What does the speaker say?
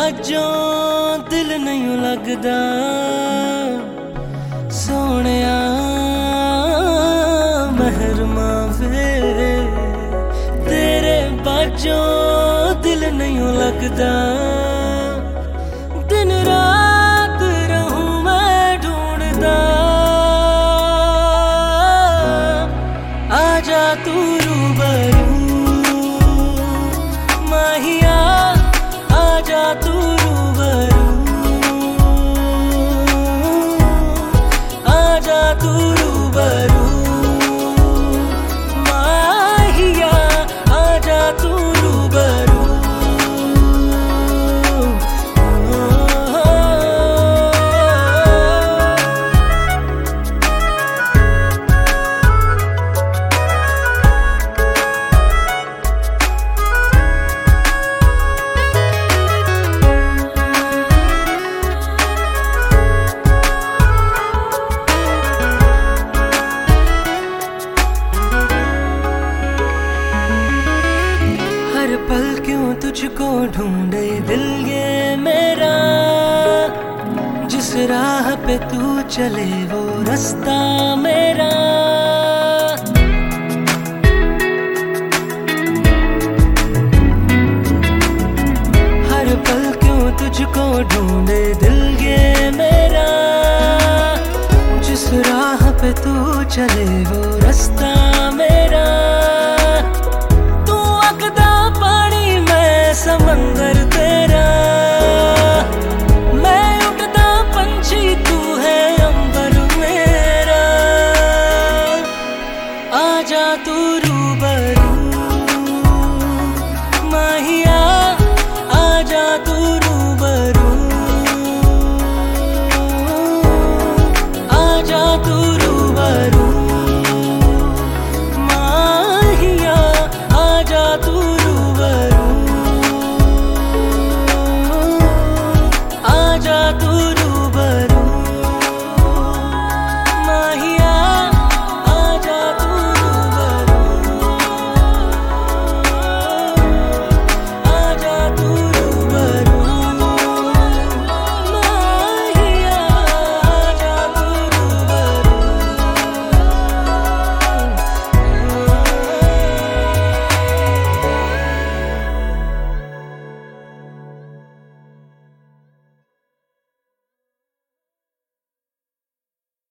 बाजों दिल नहीं लगदा सोहणिया महरमा वे तेरे बाजों दिल नहीं लगदा दिन रात रहूं मैं ढूंढदा आजा तू रूबरू माहिया आजा तू रूबरू आजा तू रूबरू माहिया आजा तू रूबरू हर पल क्यों तुझको ढूंढे दिल ये मेरा जिस राह पे तू चले वो रास्ता मेरा हर पल क्यों तुझको ढूंढे दिल ये मेरा जिस राह पे तू चले वो रास्ता मेरा समंदर तेरा मैं उड़ता पंछी तू है अंबर मेरा आजा तू रूबरू माहिया